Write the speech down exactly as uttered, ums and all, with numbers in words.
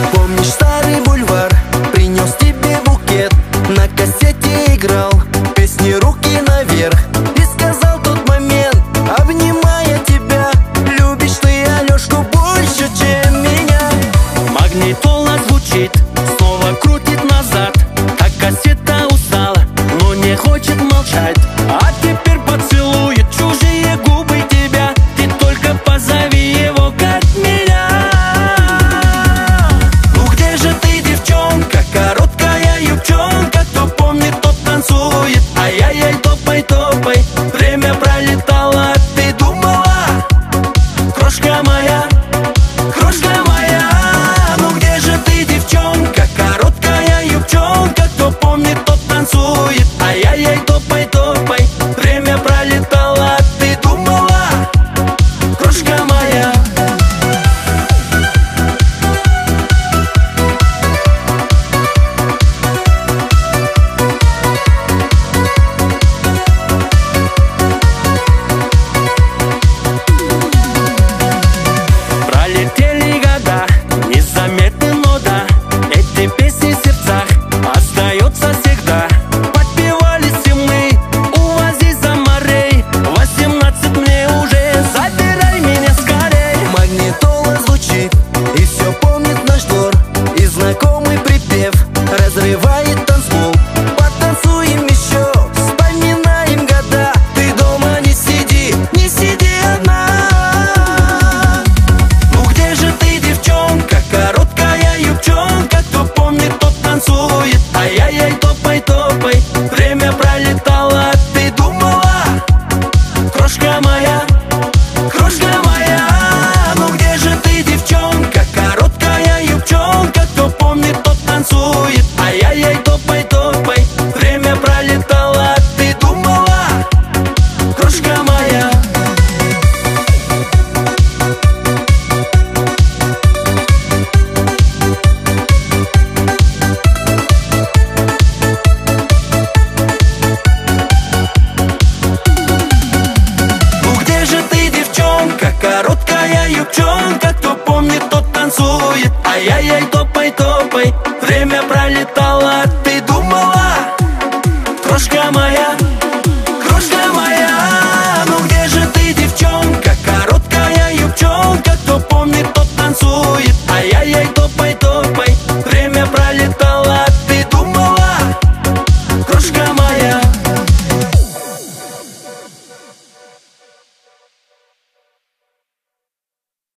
Помнишь старый бульвар? Принес тебе букет, на кассете играл песни «Руки наверх». И сказал тот момент, обнимая тебя: любишь ты Алёшку больше, чем меня. Магнитола звучит, снова крутит назад. А кассета устала, но не хочет молчать. А теперь поцелует чужие губы тебя. Ты только позови его, как меня. Ну где же ты, девчонка, короткая юбчонка? Кто помнит, тот танцует. Ай-яй-яй, топай, топай. Время пролетало, ты думала, крошка моя, крошка моя. Ну где же ты, девчонка, короткая юбчонка? Кто помнит, тот танцует. Ай-яй-яй, топай, топай. Время пролетало, ты думала, крошка моя. Пролетели года, незаметны, но да, эти песни в сердцах остаются всегда. Подпевали все мы, увози за морей. Восемнадцать мне уже, забирай меня скорей. Магнитола звучит, и все помнит наш двор. И знакомый припев разрывает танцпол. Потанцуем еще, вспоминаем года. Ты дома не сиди, не сиди одна. Ну где же ты, девчонка, короткая юбчонка? Кто помнит, тот танцует. Ай-яй-яй, топай, топай. Время пролетало, ты думала, крошка моя, крошка моя. Ну где же ты, девчонка, короткая юбчонка? Кто помнит, тот танцует. Ай-яй-яй, топай, топай. Время пролетало, ты думала, крошка моя. Ну где же ты, девчонка, короткая юбчонка? Кто помнит, тот танцует. Ай-яй-яй, топай, топай. Время пролетало, ты думала, крошка моя, крошка моя. Ну где же ты, девчонка, короткая юбчонка? Кто помнит, тот танцует. Ай-яй-яй, топай, топай. Время пролетало, ты думала, крошка моя.